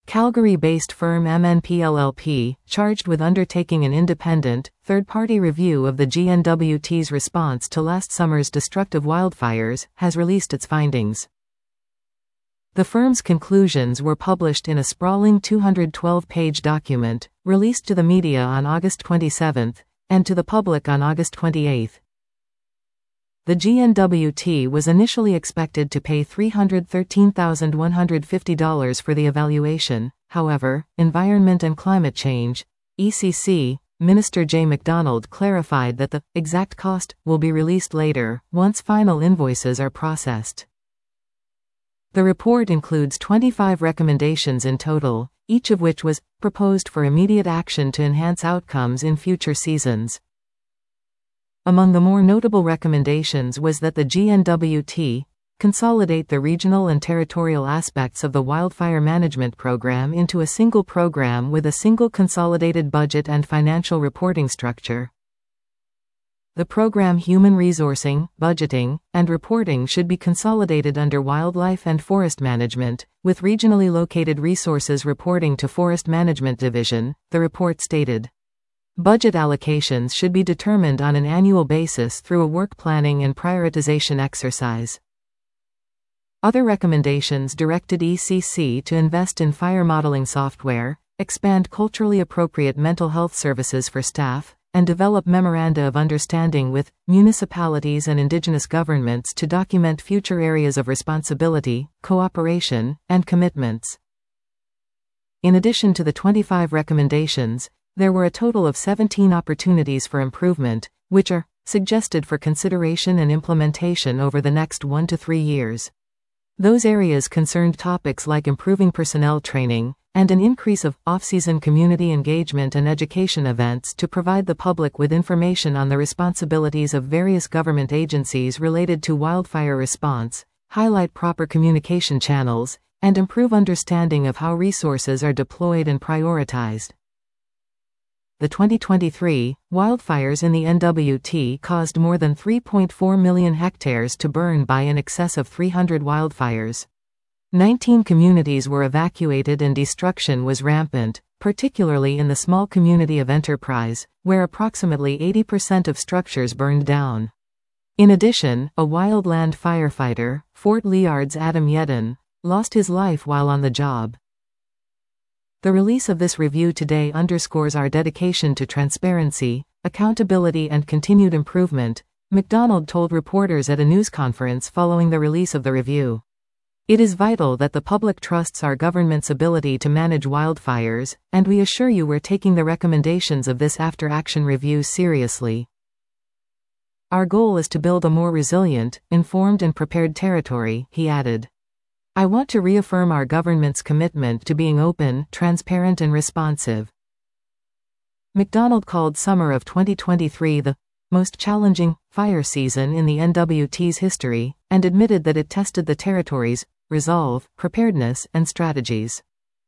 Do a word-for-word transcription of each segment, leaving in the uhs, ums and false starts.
Calgary-based firm M N P L L P, charged with undertaking an independent, third-party review of the G N W T's response to last summer's destructive wildfires, has released its findings. The firm's conclusions were published in a sprawling two hundred twelve page document, released to the media on August twenty-seventh, and to the public on August twenty-eighth. The G N W T was initially expected to pay three hundred thirteen thousand one hundred fifty dollars for the evaluation. However, Environment and Climate Change, E C C, Minister Jay McDonald clarified that the exact cost will be released later, once final invoices are processed. The report includes twenty-five recommendations in total, each of which was proposed for immediate action to enhance outcomes in future seasons. Among the more notable recommendations was that the G N W T consolidate the regional and territorial aspects of the wildfire management program into a single program with a single consolidated budget and financial reporting structure. The program human resourcing, budgeting, and reporting should be consolidated under Wildlife and Forest Management, with regionally located resources reporting to Forest Management Division, the report stated. Budget allocations should be determined on an annual basis through a work planning and prioritization exercise. Other recommendations directed E C C to invest in fire modeling software, expand culturally appropriate mental health services for staff, and develop memoranda of understanding with municipalities and indigenous governments to document future areas of responsibility, cooperation, and commitments. In addition to the twenty-five recommendations, there were a total of seventeen opportunities for improvement, which are suggested for consideration and implementation over the next one to three years. Those areas concerned topics like improving personnel training, and an increase of off-season community engagement and education events to provide the public with information on the responsibilities of various government agencies related to wildfire response, highlight proper communication channels, and improve understanding of how resources are deployed and prioritized. The twenty twenty-three wildfires in the N W T caused more than three point four million hectares to burn by in excess of three hundred wildfires. nineteen communities were evacuated and destruction was rampant, particularly in the small community of Enterprise, where approximately eighty percent of structures burned down. In addition, a wildland firefighter, Fort Liard's Adam Yedden, lost his life while on the job. The release of this review today underscores our dedication to transparency, accountability and continued improvement, McDonald told reporters at a news conference following the release of the review. It is vital that the public trusts our government's ability to manage wildfires, and we assure you we're taking the recommendations of this after-action review seriously. Our goal is to build a more resilient, informed and prepared territory, he added. I want to reaffirm our government's commitment to being open, transparent and responsive. McDonald called summer of twenty twenty-three the most challenging fire season in the N W T's history, and admitted that it tested the territory's resolve, preparedness, and strategies.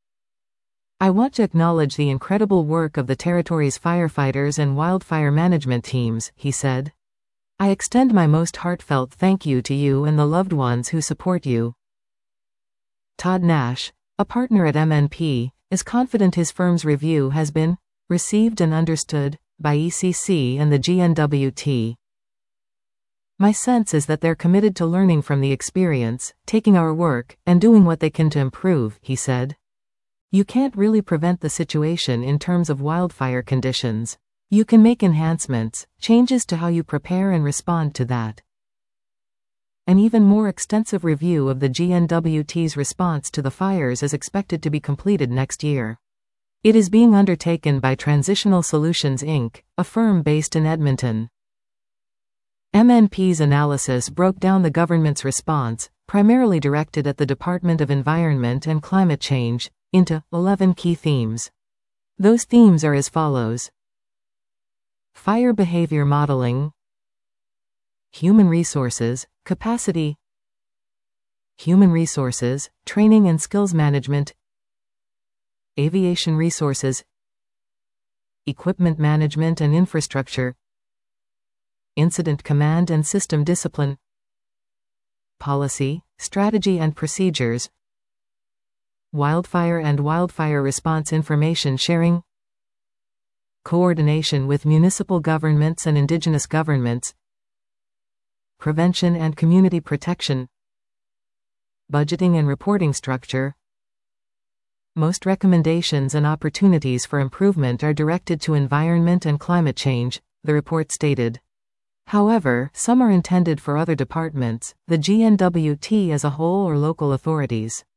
I want to acknowledge the incredible work of the territory's firefighters and wildfire management teams, he said. I extend my most heartfelt thank you to you and the loved ones who support you. Todd Nash, a partner at M N P, is confident his firm's review has been received and understood by E C C and the G N W T. My sense is that they're committed to learning from the experience, taking our work, and doing what they can to improve, he said. You can't really prevent the situation in terms of wildfire conditions. You can make enhancements, changes to how you prepare and respond to that. An even more extensive review of the G N W T's response to the fires is expected to be completed next year. It is being undertaken by Transitional Solutions Incorporated, a firm based in Edmonton. M N P's analysis broke down the government's response, primarily directed at the Department of Environment and Climate Change, into eleven key themes. Those themes are as follows: fire behavior modeling, human resources, capacity, human resources, training and skills management, aviation resources, equipment management and infrastructure, incident command and system discipline, policy, strategy and procedures, Wildfire and wildfire response information sharing. Coordination with municipal governments and indigenous governments. Prevention and community protection. Budgeting and reporting structure. Most recommendations and opportunities for improvement are directed to environment and climate change, the report stated. However, some are intended for other departments, the G N W T as a whole or local authorities.